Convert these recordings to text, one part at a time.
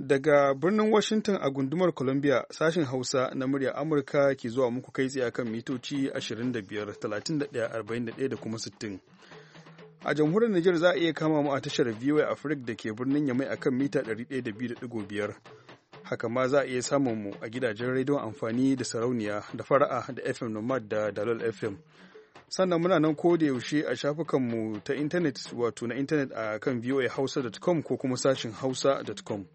Daga birnin Washington a gundumar Columbia, sashen Hausa na murya Amurka ke zuwa muku kai tsaye kan mitoci 25, 31, 41 da kuma 60. A jamhuriyar Nijar za a iya kama mu a tashar VOA Africa da ke birnin Yamai akan mita 102.5. Haka ma za a iya samun mu a gidajen rediyon amfani da sarauniya da fara'a da FM Nomad da Dalol FM. Sannan muna nan ko da yaushe a shafukanmu ta intanet wato na intanet a kan voahausa.com ko kuma sashin hausa.com.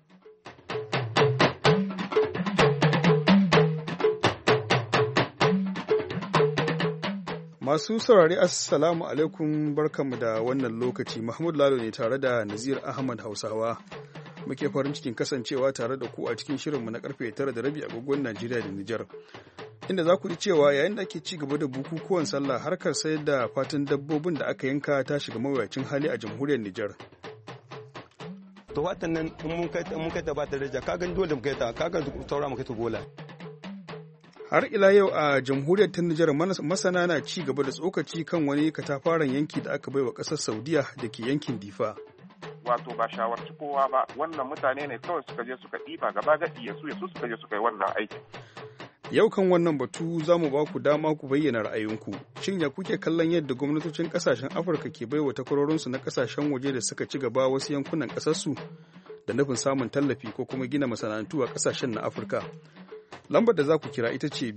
Masu saurari assalamu alaikum barkanmu da wannan lokaci. Mahmud Lalo ne tare da Nazir Ahmad Hausawa. Muke farin cikin kasancewa tare da ku a cikin shirinmu na karfe 9:30 agogon Najeriya da Nijar. Inda za ku ji cewa yayin da ake ci gaba da bukukuwan sallah harkar sayar da fatan dabbobin da aka yanka ta shiga mawuyacin hali a jamhuriyar Nijar. To watan nan mun kai ta ba daraja ka gan dole mu kai ta ka gan saura mu kai ta gola. Har ila yau a jamhuriyar ta Nijar masana na ci gaba da tsokaci kan wani katafaren yanki da aka baiwa ƙasar Saudiya da ke yankin Difa. Wato ba shawarci kowa ba, wannan mutane ne kawai suka je suka ɗiba gaba gadi ya su suka je suka yi wannan aikin. Yau kan wannan batu za mu ba ku dama ku bayyana ra'ayinku. Shin ya kuke kallon yadda gwamnatocin ƙasashen Afirka ke baiwa takwarorinsu na ƙasashen waje da suka ci gaba wasu yankunan ƙasarsu da nufin samun tallafi ko kuma gina masana'antu a ƙasashen na Afirka? Lambar da za ku kira ita ce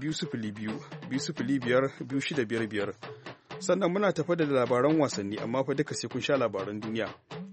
202-205-2655. Sannan muna tafa da labaran wasanni amma fa duka sai kun sha labaran duniya.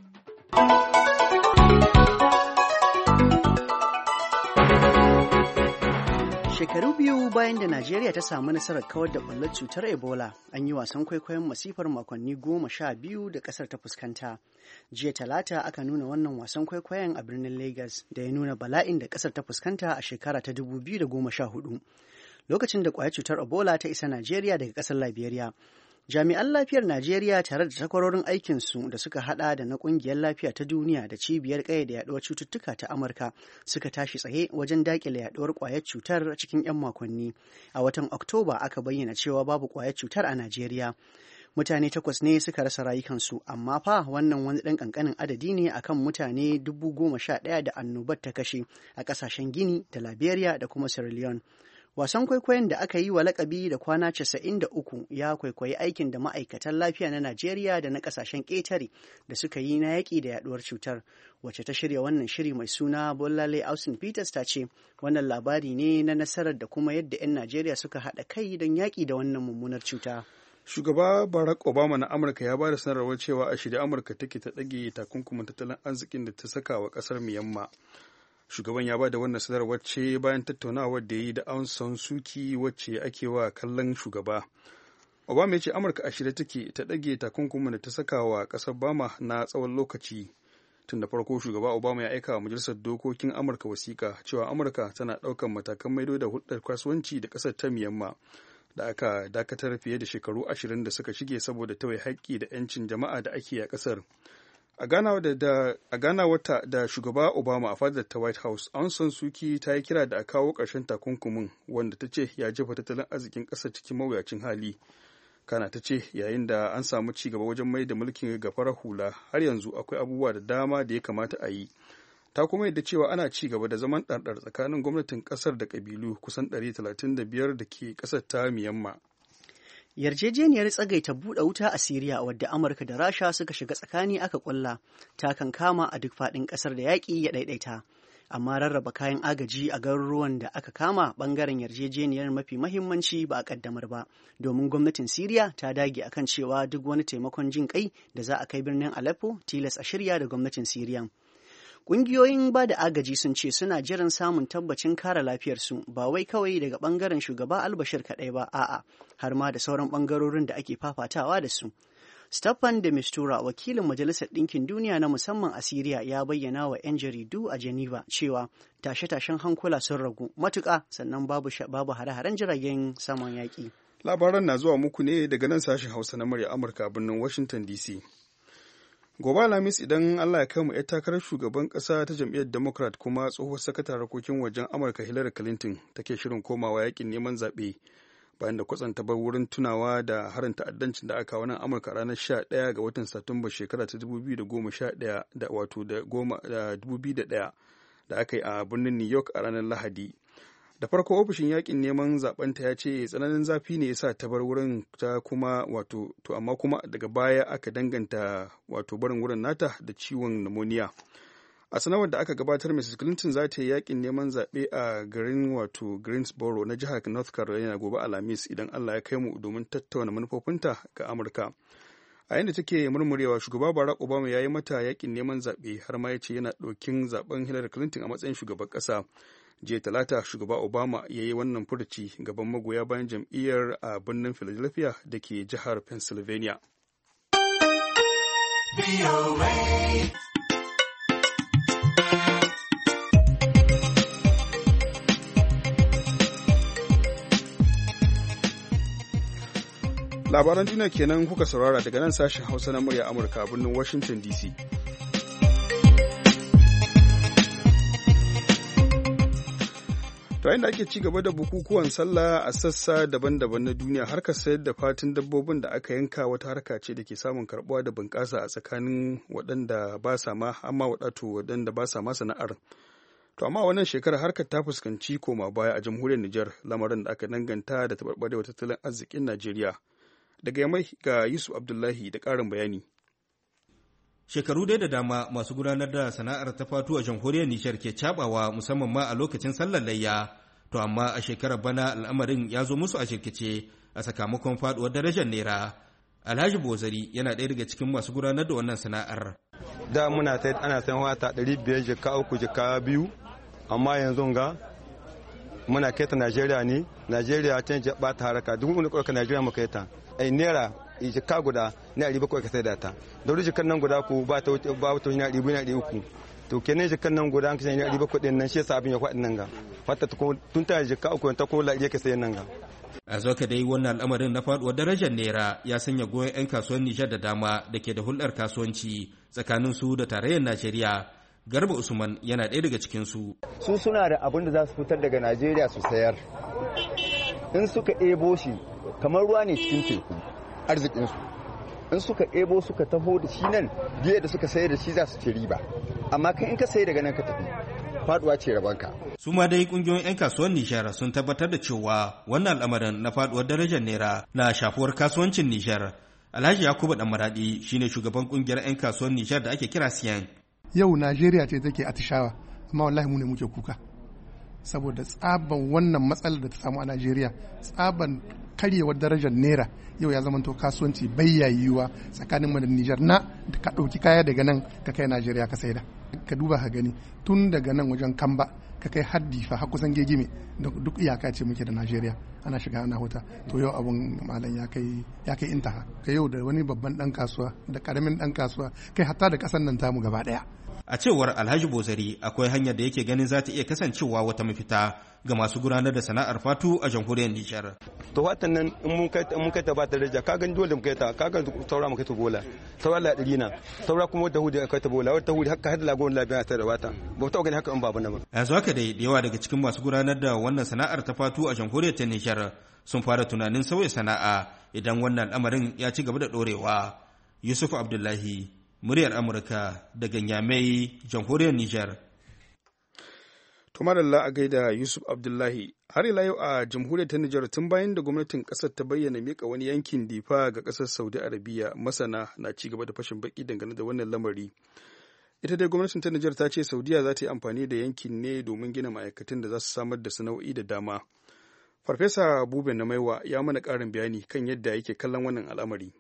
Shekaru biyu bayan da Najeriya ta samu nasarar kawar da ɓullar cutar Ebola, an yi wasan kwaikwayon masifar makonni 12 da ƙasar ta fuskanta. Jiya Talata aka nuna wannan wasan kwaikwayon a birnin Lagos da ya nuna bala'in da ƙasar ta fuskanta a shekara ta 2014. Lokacin da ƙwayar cutar Ebola ta isa Najeriya daga ƙasar Liberia. Jami'an lafiyar Najeriya tare da takwarorin aikinsu da suka hada da na kungiyar lafiya ta duniya da cibiyar da yaduwar cututtuka ta Amurka suka tashi tsaye wajen dakile yaduwar kwayar cutar cikin 'yan makonni. A watan Oktoba aka bayyana cewa babu kwayar cutar a Najeriya. Mutane 8 ne suka rasa rayukansu, amma fa wannan wani ɗan ƙanƙanin adadi ne akan mutane 11,000 da annobar ta kashe a ƙasashen Gini da Liberia da kuma Sierra Leone. Wasan kwaikwayon da aka yi wa lakabi da kwana 93 ya kwaikwayi aikin da ma'aikatan lafiya na Najeriya da na kasashen ƙetare da suka yi na yaƙi da yaduwar cutar. Wacce ta shirya wannan shiri mai suna Bollale Austin Peters ta ce wannan labari ne na nasarar da kuma yadda 'yan Najeriya suka haɗa kai don yaƙi da wannan mummunar cuta. Shugaba Barack Obama na Amurka ya ba da sanarwar cewa a shirye Amurka take ta ɗage takunkumin tattalin arzikin da ta saka wa ƙasar Myanmar. Shugaban ya ba da wannan sanarwar ce bayan tattaunawar da ya yi da Aung San Suu Kyi wacce ake wa kallon shugaba. Obama ya ce Amurka a shirye take ta ɗage takunkumin da ta saka wa ƙasar Bama na tsawon lokaci. Tun da farko shugaba Obama ya aika wa Majalisar Dokokin Amurka wasiƙa cewa Amurka tana ɗaukar matakan maido da hulɗar kasuwanci da ƙasar ta Myanmar da aka dakatar fiye da shekaru 20 da suka shige saboda tawaye haƙƙi da 'yancin jama'a da ake a ƙasar. A ganawarta da shugaba Obama a fadar ta White House, Aung San Suu Kyi ta yi kira da a kawo ƙarshen takunkumin wanda ta ce ya jefa tattalin arzikin ƙasar cikin mawuyacin hali. Kana ta ce yayin da an samu ci gaba wajen mai da mulkin ga farar hula har yanzu akwai abubuwa da dama da ya kamata a yi. Ta kuma yadda cewa ana ci gaba da zaman ɗarɗar tsakanin gwamnatin ƙasar da ƙabilu kusan 135 da ke ƙasar ta Myanmar. Yarjejeniyar tsagaita buɗe wuta a Siriya wadda Amurka da Rasha suka shiga tsakani aka ƙulla ta kan kama a duk faɗin ƙasar da yaƙi ya ɗaiɗaita. Amma rarraba kayan agaji a garuruwan da aka kama ɓangaren yarjejeniyar mafi mahimmanci ba a ƙaddamar ba, domin gwamnatin Siriya ta dage akan cewa duk wani taimakon jin ƙai da za a kai birnin Aleppo tilas a shirya da gwamnatin Siriyan. Ƙungiyoyin ba da agaji sun ce suna jiran samun tabbacin kare lafiyarsu ba wai kawai daga ɓangaren shugaba Albashir kaɗai ba, a'a har ma da sauran ɓangarorin da ake fafatawa da su. Staffan de Mistura, wakilin Majalisar Ɗinkin Duniya na musamman a Siriya, ya bayyana wa 'yan jaridu a Geneva cewa tashe-tashen hankula sun ragu matuƙa sannan babu hare-haren jiragen saman yaƙi. Labaran na zuwa muku ne daga nan sashen Hausa na murya Amurka a birnin Washington DC. Gobe Alhamis idan Allah ya kai mu 'yar takarar shugaban ƙasa ta jam'iyyar Democrat kuma tsohuwar sakataren harkokin wajen Amurka Hillary Clinton take shirin komawa yakin neman zaɓe bayan da kwatsam ta bar wurin tunawa da harin ta'addancin da aka wannan Amurka ranar 11 ga watan Satumba shekara ta 2011 da 2001 da aka yi a birnin New York a ranar Lahadi. Da farko ofishin yakin neman zabenta ya ce tsananin zafi ne yasa ta bar wurin ta kuma amma kuma daga baya aka danganta barin wurin nata da ciwon pneumonia. A sanarwar da aka gabatar, Mrs. Clinton za ta yi yakin neman zaɓe a garin Greensboro na jihar North Carolina gobe Alhamis idan Allah ya kai mu domin tattauna manufofinta ga Amurka. A yadda take murmurewa, shugaba Barack Obama ya yi mata yakin neman zaɓe har ma ya ce yana ɗaukin zaɓen Hillary Clinton a matsayin shugaban ƙasa. Jiya Talata, shugaba Obama ya yi wannan furuci gaban magoya bayan jam'iyyar a birnin Philadelphia da ke jihar Pennsylvania. Labaran duniya kenan kuka saurara daga nan sashen Hausa na murya Amurka a birnin Washington DC. Yayin da ake ci gaba da bukukuwan sallah a sassa daban-daban na duniya, harkar sayar da fatin dabbobin da aka yanka wata harka ce da ke samun karbuwa da bunƙasa a tsakanin waɗanda ba sa ma waɗanda ba sa ma sana'ar. To amma wannan shekarar harkar ta fuskanci koma baya a jamhuriyar Nijar, lamarin da aka danganta da taɓarɓarewar tattalin arzikin Najeriya. Daga Yamai ga Yusuf Abdullahi da ƙarin bayani. Shekaru dai da dama masu gudanar da sana'ar ta fatu a jamhuriyar Nijar ke cabawa musamman ma a lokacin sallar layya. To amma a shekarar bana al'amarin ya zo musu a shirkice a sakamakon faduwar darajar naira. Alhaji Bozari yana ɗaya daga cikin masu gudanar da wannan sana'ar. Da ana sayan wata 500 jika 3 jika 2, amma yanzu ga muna kai ta Najeriya ne. Najeriya ta ba ta haraka, duk wani ƙwarka Najeriya mu kai ta. Naira jika guda na 700 ka sai da ta. Da wuri jikan nan guda ku ba ta na 300. To kenan jikan nan guda an kashe na 700 din nan shi yasa abin ya faɗi nan ga. Fata tun ta jika 3 ta ko lafiya ka sai nan ga. A zaka dai wannan al'amarin na faduwar darajar naira ya sanya goyon 'yan kasuwar Nijar da dama da ke da hulɗar kasuwanci tsakanin su da tarayyar Najeriya. Garba Usman yana ɗaya daga cikin su. Su suna da abin da za su fitar daga Najeriya su sayar. In suka ebo shi kamar ruwa ne cikin teku arzikinsu. In suka ebo suka taho da shi nan biye da suka sayar da shi za su ci riba. Amma kai in ka sayi daga nan ka tafi faduwa ce rabanka. Su ma dai kungiyoyin 'yan kasuwar Nijar sun tabbatar da cewa wannan al'amarin na faduwar darajar naira na shafuwar kasuwancin Nijar. Alhaji Yakubu Dan Maradi shine shugaban kungiyar 'yan kasuwar Nijar da ake kira Siyan. Yau Najeriya ce take atishawa, amma wallahi mu ne muke kuka. Saboda tsaban wannan matsalar da ta samu a Najeriya, tsaban karyewar darajar naira yau ya zamanto kasuwanci bai yiwuwa tsakanin mu da Nijar na ka ɗauki kaya daga nan ka kai Najeriya ka saida. Ka duba ka gani tun daga nan wajen Kamba ka kai haddi fa har kusan gegime duk iyaka ce muke da Najeriya, ana shiga ana huta. To yau abun malam ya kai intaha. Ka yau da wani babban dan kasuwa da karamin dan kasuwa kai hatta da kasan nan tamu gaba daya. A cewar Alhaji Bozari akwai hanyar da yake ganin za ta iya kasancewa wata mafita ga masu gudanar da sana'ar fatu a jamhuriyar Nijar. To watan nan in mun kai ta ba ta daraja ka gani dole mu kai ta, ka gani saura mu kai ta bola. Saura la 100 na. Saura kuma wata hudu kai ta bola, wata hudu haka hadda lagon lafiya ta da wata. Ba ta gani haka in babu na ba. Yanzu haka dai da yawa daga cikin masu gudanar da wannan sana'ar ta fatu a jamhuriyar ta Nijar sun fara tunanin sauya sana'a idan wannan al'amarin ya ci gaba da dorewa. Yusuf Abdullahi, muryar Amurka daga Nyamai, jamhuriyar Nijar. To madalla a gaida Yusuf Abdullahi. Har ila yau a jamhuriyar ta Nijar, tun bayan da gwamnatin kasar ta bayyana mika wani yankin Difa ga kasar Saudi Arabia, masana na ci gaba da fashin baki dangane da wannan lamari. Ita dai gwamnatin ta Nijar ta ce Saudiya za ta yi amfani da yankin ne domin gina ma'aikatan da za su samar da sana'o'i da dama. Farfesa Bube na Maiwa ya mana ƙarin bayani kan yadda yake kallon wannan al'amari.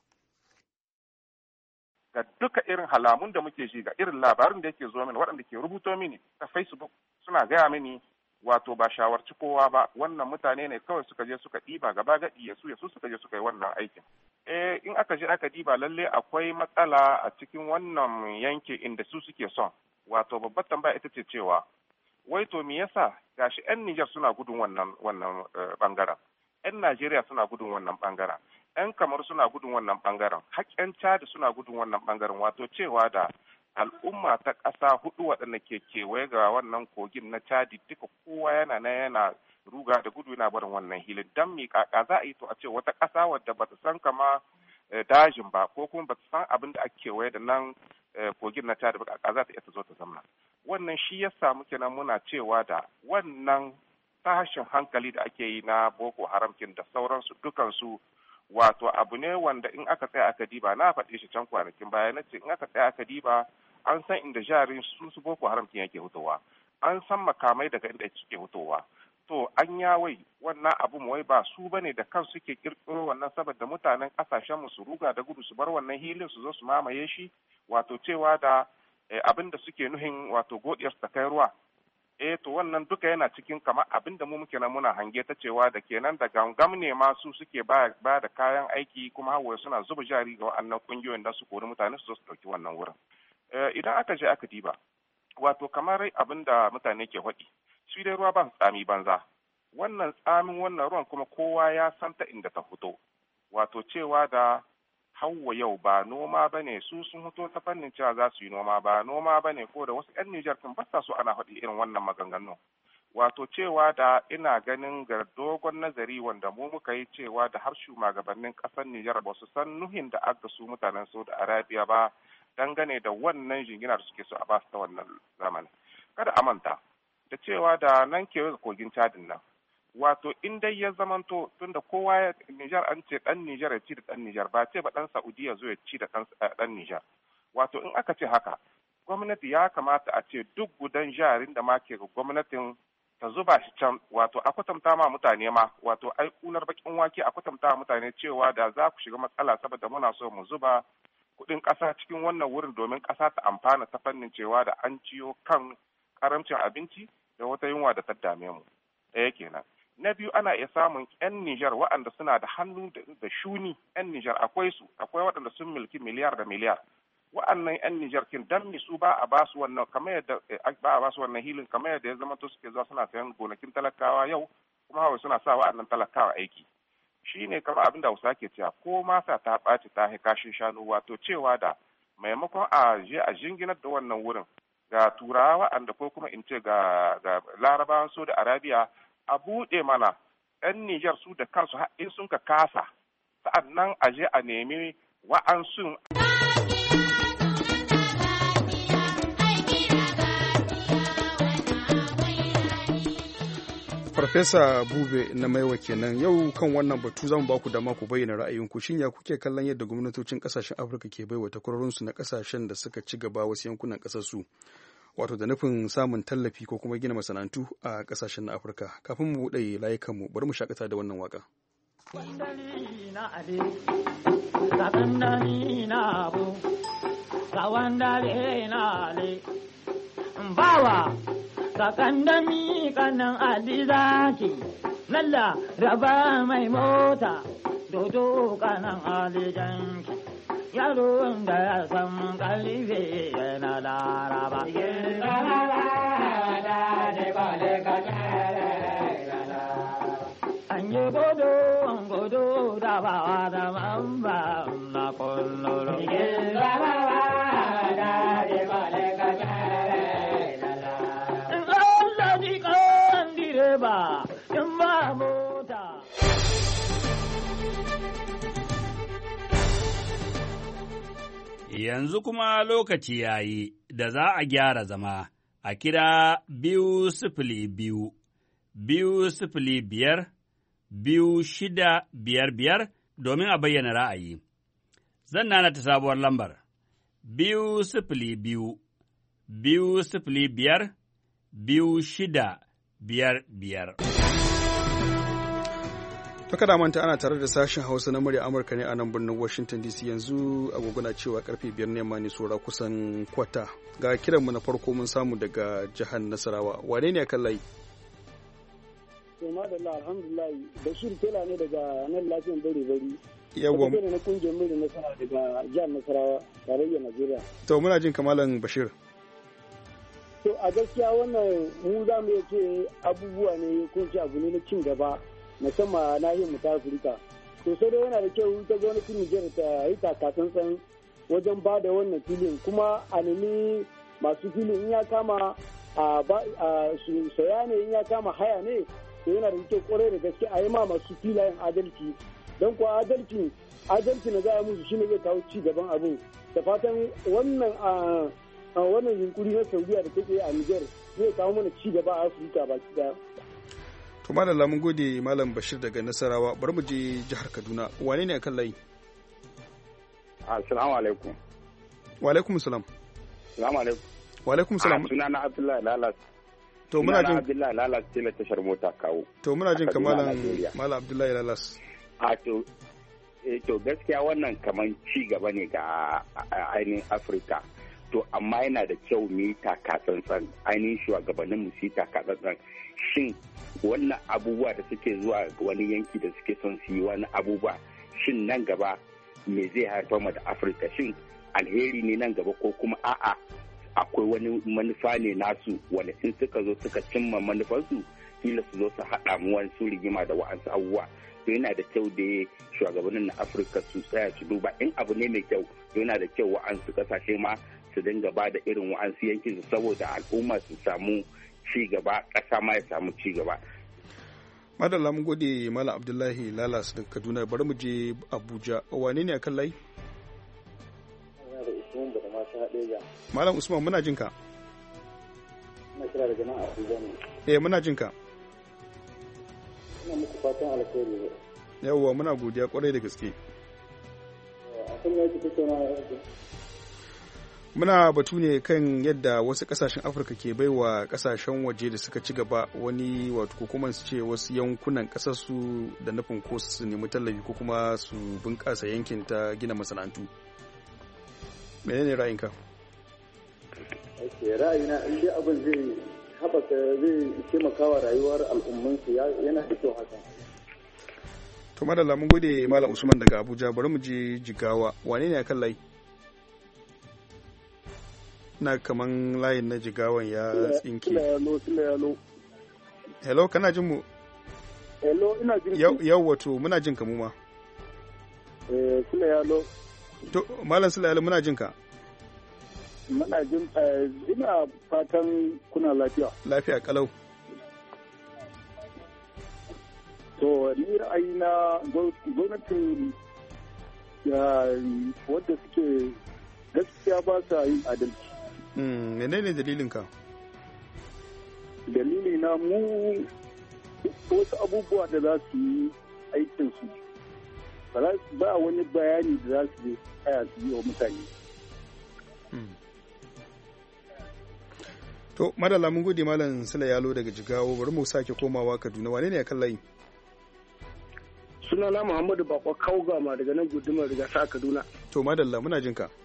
Ga duka irin halamun da muke shi, ga irin labarin da yake zo mini, waɗanda ke rubuto mini ta Facebook suna gaya mini wato ba shawarci kowa ba, wannan mutane ne kawai suka je suka ɗiba gaba gaɗi ya su suka je suka yi wannan aikin. In aka je aka ɗiba lalle akwai matsala a cikin wannan yanki inda su suke son. Wato babbar tambaya ita ce cewa wai to me yasa gashi 'yan Nijar suna gudun wannan bangaren, 'yan Najeriya suna gudun wannan bangaren, 'yan Kamar suna gudun wannan bangaren, haƙƙen Chad suna gudun wannan bangaren, wato cewa da al'umma ta ƙasa hudu waɗanda ke kewaye ga wannan kogin na Chad duka kowa yana ruga da gudu yana barin wannan hilin. Dan mi kaka za a yi to a ce wata ƙasa wadda bata san kama dajin ba ko kuma bata san abin da ake kewaye da nan kogin na Chad ba, kaka za ta iya ta zo ta zamna. wannan shi ya samu kenan muna cewa da wannan tashin hankali da ake yi na Boko Haram kin da sauransu dukansu wato abu ne wanda in aka tsaya aka diba, na faɗe shi can kwanakin baya na ce in aka tsaya aka diba an san inda jarin su Boko Haram kin yake hutowa, an san makamai daga inda suke hutowa. To an yawai wannan abun wai ba su bane da kansu suke kirkiro wannan saboda mutanen kasashen mu su ruga da gudu su bar wannan hilin su zo su mamaye shi, wato cewa da abin da suke nuhin wato godiyar ta kai ruwa. To wannan duka yana cikin kamar abin da mu muke nan muna hange ta cewa da kenan da gangam ne ma su suke ba da kayan aiki kuma hawaye suna zuba jari ga wannan kungiyoyin da su kori mutane su zo su dauki wannan wurin. Idan aka je aka diba wato kamar abin da mutane ke faɗi, shi dai ruwa ba tsami banza, wannan tsamin wannan ruwan kuma kowa ya san ta inda ta fito, wato cewa da hawa yau ba noma ba ne, su sun fito ta fannin cewa za su yi noma, ba noma ba ne, ko da wasu 'yan Nijar kan ba su ana faɗi irin wannan maganganu. Wato cewa da ina ganin ga dogon nazari wanda mu muka yi cewa da har shugabannin ƙasar Nijar ba su san nuhin da aka su mutanen Saudi Arabia ba dangane da wannan jingina da suke so a basu ta wannan zamani. Kada a manta da cewa da nan kewaye ga kogin Chadin nan, wato in dai ya zamanto tunda kowa ya Nijar an ce dan Nijar ya ci da dan Nijar, ba ce ba dan Saudiya zo ya ci da dan Nijar. Wato in aka ce haka, gwamnati ya kamata a ce duk gudan jarin da ma ke ga gwamnatin ta zuba shi can, wato a kwatanta ma mutane ma, wato ai kunar bakin wake a kwatanta ma mutane cewa da za ku shiga matsala saboda muna so mu zuba kuɗin ƙasa cikin wannan wurin domin ƙasa ta amfana ta fannin cewa da an ciyo kan karamcin abinci da wata yunwa da ta dame mu. Ɗaya kenan. Na biyu, ana iya samun 'yan Nijar waɗanda suna da hannu da shuni. 'Yan Nijar akwai su, akwai waɗanda sun milki miliyar da miliyar. Wa'annan 'yan Nijar kin dan su ba a basu wannan kamar yadda ba a basu wannan hilin kamar yadda ya zama to suke zuwa suna sayan gonakin talakawa yau kuma hawa suna sa wa'annan talakawa aiki. Shi ne kamar abin da Hausa ke cewa ko masa ta ɓaci ta kashin shanu, wato cewa da maimakon a je a jinginar da wannan wurin ga turawa wa'anda ko kuma in ce ga larabawan Saudi Arabia a buɗe mana 'yan Nijar su da kansu in sun ka kasa sa'annan a je a nemi wa'ansun. Farfesa Bube na Maiwa kenan. Yau kan wannan batu zamu baku dama ku bayyana ra'ayinku. Shin ya kuke kallon yadda gwamnatocin kasashen Afirka ke baiwa takwarorinsu na kasashen da suka ci gaba wasu yankunan kasarsu, wato da nufin samun tallafi ko kuma gina masana'antu a kasashen na Afirka? Kafin mu buɗe layukanmu, bari mu shakata da wannan waka. Bawa sakandami kanan alizaki lalla raba mai mota dodo kanan alijanki yaro da ya san kalife yana laraba an yi godo da bawa da mamba na kullum ba in ba mota. Yanzu kuma lokaci ya yi da za a gyara zama a kira 202 205 2655 domin a bayyana ra'ayi. Zan nana ta sabuwar lambar 202 205 2655. To kada manta ana tare da sashen Hausa na murya Amurka ne a nan birnin Washington DC. Yanzu agogona cewa karfe 5 ne ma ne sora kusan kwata. Ga kiranmu na farko mun samu daga jihar Nasarawa. Wane ne akan layi? To madalla alhamdulillah, Bashir Tela ne daga nan lafiyan bari. Yawwa. Ko na kungiyar mai nasara daga jihar Nasarawa, tarayyar Najeriya. To muna jin kamalan Bashir. To a gaskiya wannan mu za mu iya ce abubuwa ne ko ce abu ne na cin gaba musamman nahiyar mu ta Afirka. To sai dai yana da kyau ta gwamnatin Nijar ta yi takatsantsan wajen ba da wannan filin, kuma a nemi masu filin in ya kama a su saya ne, in ya kama haya ne, to yana da kyau kwarai da gaske a yi ma masu filayen adalci, don kuwa adalci na za a musu shine zai kawo ci gaban abin. Da fatan wannan wannan yunkuri na Saudiya da take a Niger zai kawo mana ci gaba a Afirka baki daya. To malam mun gode malam Bashir daga Nasarawa, bari mu je jihar Kaduna. Wane ne akan layi? Assalamu alaikum. Wa alaikum salam. Assalamu alaikum. Wa alaikum salam. Sunana Abdullahi Lalas. To muna jin Abdullahi Lalas ce tashar mota kawo. To muna jin malam Abdullahi Lalas. To gaskiya wannan kaman ci gaba ne ga ainihin Afirka. To amma yana da kyau mu yi takatsantsan ainihin shugabannin mu su yi takatsantsan. Shin wannan abubuwa da suke zuwa wani yanki da suke son su yi wani abubuwa shin nan gaba me zai haifar mu da Afirka, shin alheri ne nan gaba ko kuma a'a akwai wani manufa ne nasu wanda in suka zo suka cimma manufarsu kila su zo su haɗa mu wani su rigima da wa'ansu abubuwa. To yana da kyau da shugabannin na Afirka su tsaya su duba in abu ne mai kyau, to yana da kyau wa'ansu kasashe ma su dinga ba da irin wa'ansu yankin saboda al'umma su samu ci gaba, ƙasa ma ya samu ci gaba. Madalla mun gode Malam Abdullahi Lalas daga Kaduna, bari mu je Abuja. Wane ne akan layi? Malam Usman muna jin ka. Ina kira daga nan Abuja ne. Muna jin ka. Ina muku fatan alheri. Yawwa muna godiya kwarai da gaske. Akan yaki tattaunawa. Muna batu ne kan yadda wasu kasashen Afirka ke baiwa kasashen waje da suka ci gaba wani wato ko kuma su ce wasu yankunan kasarsu da nufin ko su nemi tallafi ko kuma su bunƙasa yankin ta gina masana'antu. Menene ra'ayinka? Ra'ayina in dai abin zai haɓaka zai taimaka wa rayuwar al'ummansu yana da kyau haka. To madalla mun gode Malam Usman daga Abuja, bari mu je Jigawa. Wane ne akan layi? Na kaman layin na Jigawan ya tsinke. Hello, kana jin mu? Hello, ina jin ku. Yau wato muna jin ka mu ma. Sule yalo. To Malam Sule yalo muna jin ka. Muna jin ina fatan kuna lafiya. Lafiya kalau. To ni ra'ayina gwamnatin wadda suke gaskiya ba sa yin adalci. Menene dalilinka? Dalili na mu wasu abubuwa da za su yi aikinsu ba wani bayani da za su tsaya su yi wa mutane. To madalla mun gode Malam Sule Yalo daga Jigawo, bari mu sake komawa Kaduna. Wane ne akan layi? Sunana Muhammadu Bako Kaugama daga nan gudumar Rigasa Kaduna. To madalla muna jin ka.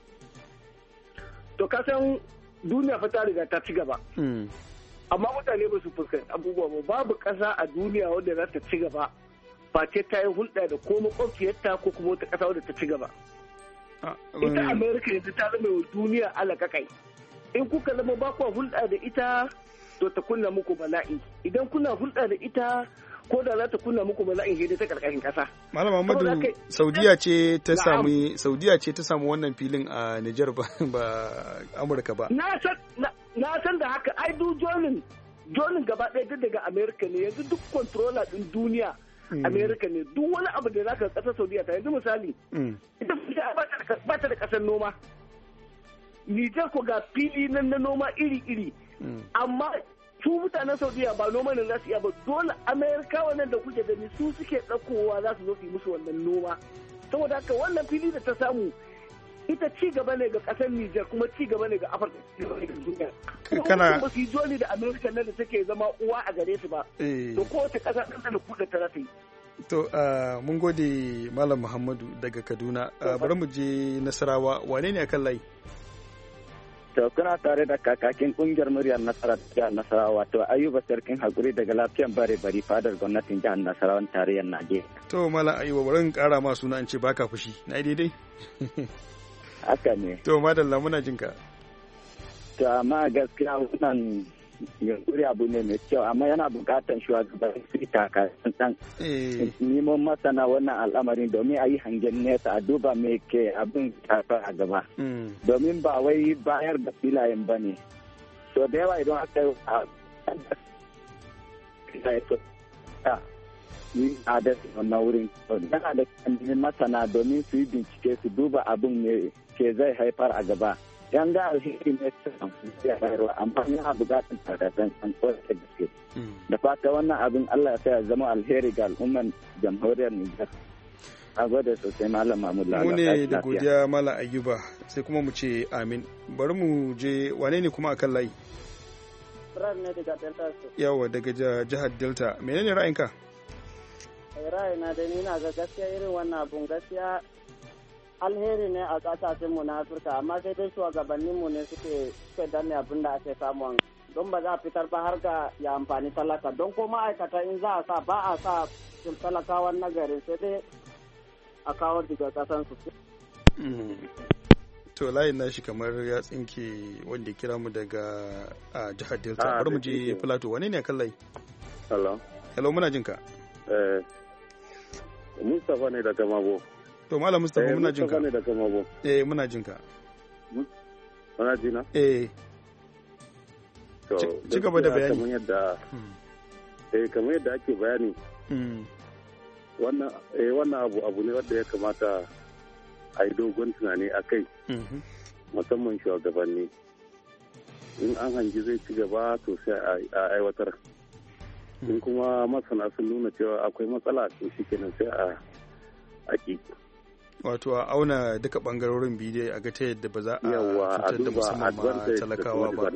To ka san duniya fa ta riga ta ci gaba. Amma mutane ba su fuskanci abubuwa ba, babu ƙasa a duniya wadda za ta ci gaba face ta yi hulɗa da ko makwabciyarta ko kuma wata ƙasa wadda ta ci gaba. Ita Amerika yanzu ta zama wa duniya alaƙaƙai. In kuka zama ba kuwa hulɗa da ita to ta kunna muku bala'i. Idan kuna hulɗa da ita ko da za ta kunna muku bala'in hede ta ƙarƙashin ƙasa. Malam Muhammadu, Saudiya ce ta samu wannan filin a Nijar ba Amurka ba. Na san da haka ai duk jonin gaba ɗaya duk daga Amerika ne, yanzu duk controller ɗin duniya Amerika ne, duk wani abu da zaka ƙasar Saudiya ta yanzu misali ita ba ta da ƙasar noma. Nijar ko ga fili na noma iri-iri amma su mutanen Saudiya ba noma ne za su iya ba, dole Amerikawa nan da kuke gani su suke ɗaukowa za su zo su yi musu wannan noma. Saboda haka wannan fili da ta samu ita ci gaba ne ga ƙasar Nijar kuma ci gaba ne ga Afirka, ci gaba ne ga duniya. Kana ba su yi joni da Amerika nan da take zama uwa a gare su ba. To kowace ƙasa ɗan da kuɗa ta ta yi. To mun gode Malam Muhammadu daga Kaduna. Bari mu je Nasarawa. Wane ne akan layi? To kuna tare da kakakin kungiyar muryar Nasara jihar Nasarawa, to Ayuba Sarkin Hakuri daga lafiyan bare bari fadar gwamnatin jihar Nasarawa tarayyar Najeriya. To Malam Ayuba bari in kara ma suna an ce baka fushi. Na daidai? Haka ne. To madalla muna jin ka. To amma gaskiya wannan yunkuri abu ne mai kyau, amma yana bukatar shugabannin su taka dan neman masana wannan al'amarin domin a yi hangen nesa a duba me ke abin tafa a gaba. Domin ba wai bayar da filayen ba ne. So da yawa idan aka yi adalci wannan wurin, yana da kan masana domin su yi bincike su duba abin me ke zai haifar a gaba. yan ga alheri ne ya bayarwa amma yana buƙatar takasan an kwace gaske da fata wannan abin Allah ya sa ya zama alheri ga al'umman jamhuriyar Nijar. A gode sosai Malam Mahmud Lalo. Mu ne da godiya Malam Ayuba sai kuma mu ce amin. Bari mu je wane ne kuma akan layi? Ibrahim ne daga Delta. Yawa daga jihar Delta. Menene ra'ayinka? Ra'ayina da ni na ga gaskiya irin wannan abun gaskiya alheri ne a kasashen mu na Afirka amma sai dai shugabannin mu ne suke danne abin da ake samu don ba za a fitar ba har ga ya amfani talaka don ko ma'aikata in za a sa ba a sa talakawan nagari sai dai a kawo daga kasansu. To layin nashi kamar ya tsinke wanda kira mu daga jihar Delta. Bari mu je Plateau. Wane ne kan layi? Hello muna jinka. Mustapha ne daga Mabo. To Malam Mustapha muna jinka. Mustapha ne daga Mabo. Muna jinka. Muna jina? Ci gaba da bayani. Kamar yadda ake bayani. Wannan abu ne wanda ya kamata a yi dogon tunani a kai musamman shugabanni in an hangi zai ci gaba to sai a aiwatar in kuma masana sun nuna cewa akwai matsala to shi kenan sai a ki wato a auna duka bangarorin biyu a ga ta yadda ba za a cutar da musamman ma talakawa ba.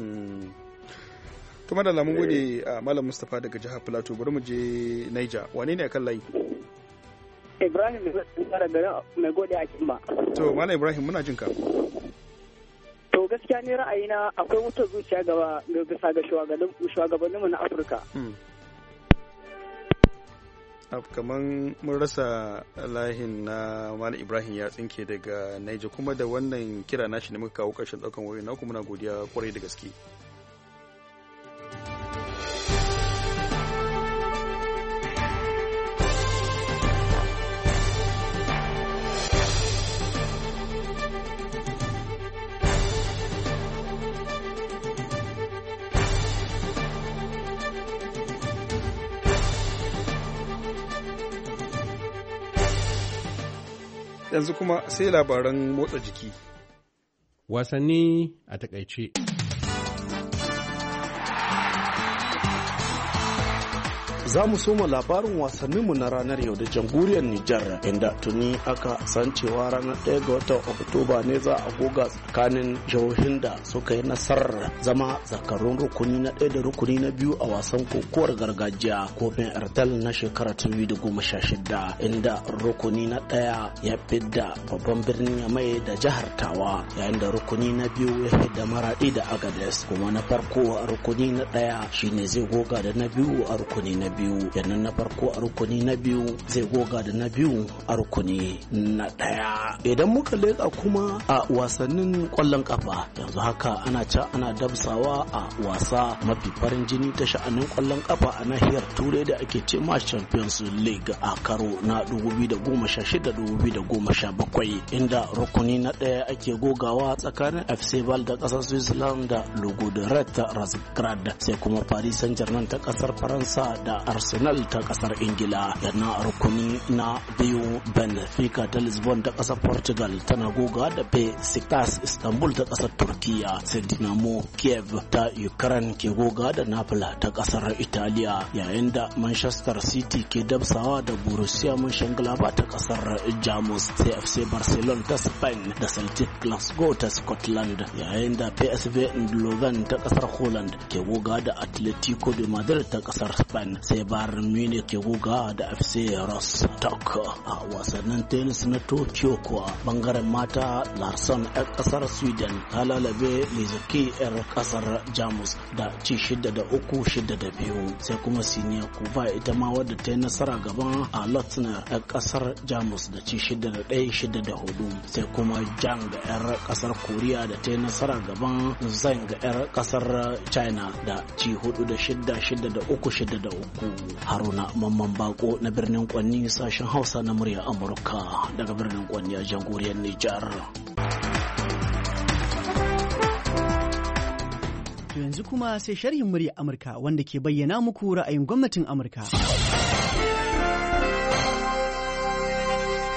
Kuma da lamun gode a Malam Mustapha daga jihar Plateau. Bari mu je Niger. Wane ne akan layi? Ibrahim daga garin mai gode a Kimba. To Malam Ibrahim muna jinka. To gaskiya ne ra'ayina akwai wutar zuciya gaba ga bisa ga shugabanninmu na Afirka. Kaman mun rasa lahin na Malam Ibrahim ya tsinke daga Niger kuma da wannan kira nashi ne muka kawo ƙarshen ɗaukan wayoyi na kuma muna godiya kwarai da gaske. Yanzu kuma sai labaran motsa jiki. Wasanni a takaice. Za mu soma labarin wasanninmu na ranar yau da jamhuriyar Nijar inda tuni aka san cewa ranar 1 ga watan Oktoba ne za a goga tsakanin jihohin da suka yi nasarar zama zakarun rukuni na 1 da rukuni na 2 a wasan kokowar gargajiya kofin Airtel na shekarar 2016 inda rukuni na 1 ya fidda babban birnin Yamai da jihar Tawa yayin da rukuni na 2 ya fidda Maradi da Agadez kuma na farko a rukuni na 1 shine zai goga da na 2 a rukuni na 2 yannan na farko a rukuni na 2 zai goga da na 2 a rukuni na 1 idan muka leka kuma a wasannin kwallon kafa yanzu haka ana dabsawa a wasa mafi farin jini ta sha'anin kwallon kafa a nahiyar turai da ake ce ma Champions League a karo na 2016-2017 inda rukuni na 1 ake gogawa tsakanin FC Val da kasar Switzerland da Ludogorets Razgrad sai kuma Paris Saint-Germain ta kasar Faransa da Arsenal ta kasar Ingila yana rukuni na 2 Benfica ta Lisbon ta kasar Portugal tana goga da Besiktas Istanbul ta kasar Turkiya sai Dinamo Kiev ta Ukraine ke goga da Napoli ta kasar Italiya yayin da Manchester City ke dabsawa da Borussia Mönchengladbach ta kasar Jamus sai FC Barcelona ta Spain da Celtic Glasgow ta Scotland yayin da PSV Eindhoven ta kasar Holland ke goga da Atletico de Madrid ta kasar Spain sai Bayern Munich ke goga da FC Rostock a wasannin tennis na Tokyo kuwa bangaren mata Larsson yar kasar Sweden ta lalabe Lizuki yar kasar Jamus da ci 6-3 6-2 sai kuma Siniya Kuba ita ma wadda ta yi nasara gaban a Lotzner yar kasar Jamus da ci 6-1 6-4 sai kuma Jang yar kasar Korea da ta yi nasara gaban Zhang yar kasar China da ci 4-6 6-3 6-3 Haruna Mamman Bako na birnin Kwanni sashen Hausa na murya Amurka daga birnin Kwanni a jamhuriyar Nijar. Yanzu kuma sai sharhin murya Amurka wanda ke bayyana muku ra'ayin gwamnatin Amurka.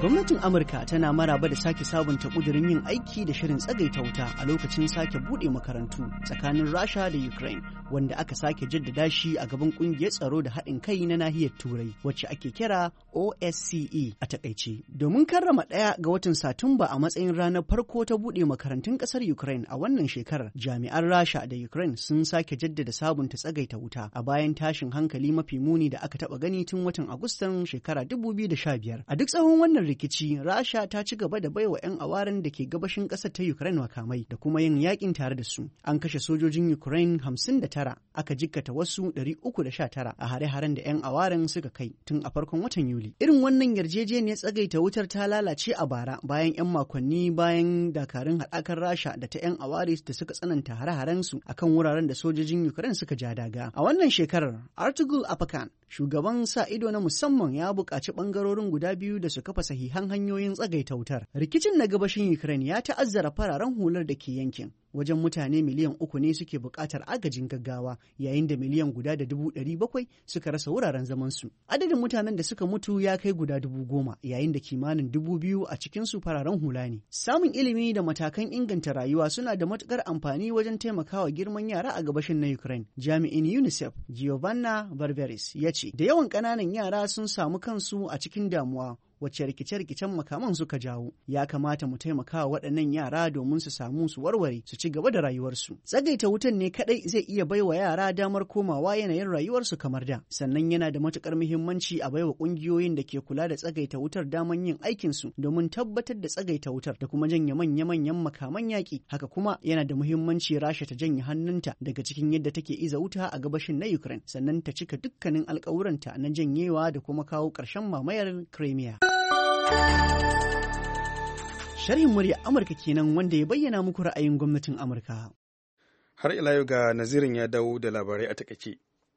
Gwamnatin Amurka tana maraba da sake sabunta ƙudurin yin aiki da shirin tsagaita wuta a lokacin sake buɗe makarantu tsakanin Rasha da Ukraine, wanda aka sake jaddada shi a gaban ƙungiyar tsaro da haɗin kai na nahiyar Turai, wacce ake kira OSCE a takaice. Domin karrama 1 ga watan Satumba a matsayin ranar farko ta buɗe makarantun ƙasar Ukraine a wannan shekarar, jami'an Rasha da Ukraine sun sake jaddada sabunta tsagaita wuta a bayan tashin hankali mafi muni da aka taɓa gani tun watan Agustan shekara 2015. A duk tsawon wannan rikici, Rasha ta ci gaba da baiwa 'yan awaren da ke gabashin ƙasar ta Ukraine makamai da kuma yin yakin tare da su. An kashe sojojin Ukraine 59, aka jikkata wasu 319 a hare-haren da 'yan awaren suka kai tun a farkon watan Yuli. Irin wannan yarjejeniyar tsagaita wutar ta lalace a bara bayan 'yan makonni bayan dakarun haɗakar Rasha da ta 'yan aware da suka tsananta hare-haren su akan wuraren da sojojin Ukraine suka ja daga. A wannan shekarar, Artugul Apakan, shugaban sa ido na musamman, ya buƙaci ɓangarorin guda biyu da su kafa sahihan hanyoyin tsagaita wutar. Rikicin na gabashin Ukraine ya ta'azzara fararen hular da ke yankin. Wajen mutane miliyan 3 ne suke buƙatar agajin gaggawa, yayin da miliyan guda da 700,000 suka rasa wuraren zamansu. Adadin mutanen da suka mutu ya kai guda 10,000, yayin da kimanin 2,000 a cikinsu fararen hula ne. Samun ilimi da matakan inganta rayuwa suna da matuƙar amfani wajen taimakawa girman yara a gabashin na Ukraine. Jami'in UNICEF Giovanna Barberis ya ce, da yawan ƙananan yara sun samu kansu a cikin damuwa wacce rikice-rikicen makaman suka jawo. Ya kamata mu taimaka wa waɗannan yara domin su samu su warware su ci gaba da rayuwarsu. Tsagaita wutan ne kaɗai zai iya baiwa yara damar komawa yanayin rayuwarsu kamar da. Sannan yana da matuƙar muhimmanci a baiwa ƙungiyoyin da ke kula da tsagaita wutar daman yin aikinsu domin tabbatar da tsagaita wutar da kuma janye manya-manyan makaman yaƙi. Haka kuma yana da muhimmanci Rasha ta janye hannunta daga cikin yadda take iza wuta a gabashin na Ukraine, sannan ta cika dukkanin alƙawuranta na janyewa da kuma kawo ƙarshen mamayar Crimea. Sharhin murya Amurka kenan wanda ya bayyana muku ra'ayin gwamnatin Amurka. Har ila yau ga Nazirin ya dawo da labarai a takaice.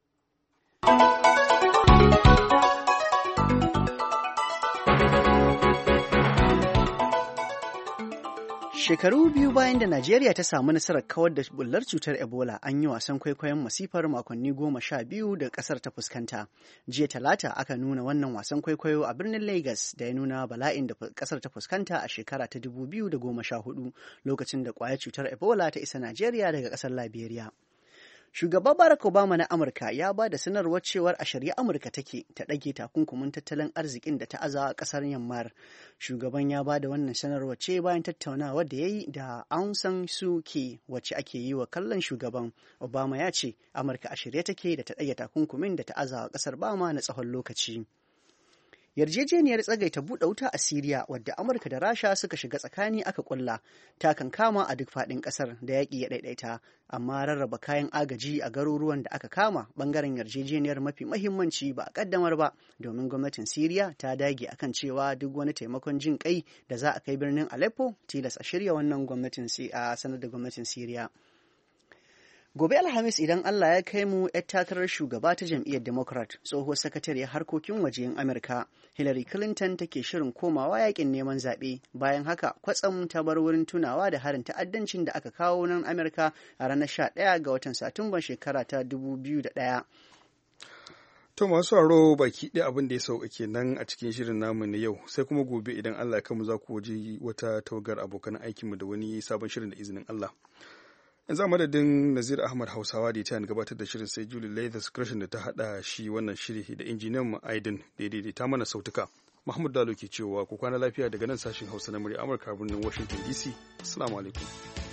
Shekaru biyu bayan da Najeriya ta samu nasarar kawar da bullar cutar Ebola, an yi wasan kwaikwayon masifar makonni 12 da kasar ta fuskanta. Jiya Talata aka nuna wannan wasan kwaikwayo a birnin Lagos da ya nuna bala'in da kasar ta fuskanta a shekara ta 2014 lokacin da kwayar cutar Ebola ta isa Najeriya daga kasar Liberia. Shugaba Barack Obama na Amurka ya ba da sanarwar cewar a shirye Amurka take ta ɗage takunkumin tattalin arzikin da ta aza a ƙasar Myanmar. Shugaban ya ba da wannan sanarwar ce bayan tattaunawa da ya yi da Aung San Suu Kyi, wacce ake yi wa kallon shugaban. Obama ya ce Amurka a shirye take da ta ɗage takunkumin da ta aza a ƙasar Bama na tsawon lokaci. Yarjejeniyar tsagaita buɗe wuta a Siriya, wadda Amurka da Rasha suka shiga tsakani aka ƙulla, ta kankama a duk faɗin ƙasar da yaƙi ya ɗaiɗaita, amma rarraba kayan agaji a garuruwan da aka kama ɓangaren yarjejeniyar mafi mahimmanci ba a ƙaddamar ba, domin gwamnatin Siriya ta dage akan cewa duk wani taimakon jin ƙai da za a kai birnin Aleppo tilas a shirya wannan gwamnatin a sanar da gwamnatin Siriya. Gobe Alhamis idan Allah ya kai mu 'yar takarar shugaba ta jam'iyyar Democrat, tsohuwar sakatariyar harkokin wajen Amurka, Hillary Clinton take shirin komawa yakin neman zaɓe. Bayan haka kwatsam ta bar wurin tunawa da harin ta'addancin da aka kawo nan Amurka a ranar 11 ga watan Satumban shekara ta 2001. To masu sauraro baki ɗaya abin da ya sauka kenan a cikin shirin namu na yau, sai kuma gobe idan Allah ya kai mu za ku waje wata tawagar abokan aikinmu da wani sabon shirin da izinin Allah. Yanzu a madadin Nazir Ahmad Hausawa da ta gabatar da shirin, sai Julie Leathers Gresham da ta haɗa shi wannan shiri da injiniyan mu Aidin da ta mana sautuka. Mahmud Dalo ke cewa ku kwana lafiya daga nan sashen Hausa na murya Amurka birnin Washington DC. Assalamu alaikum.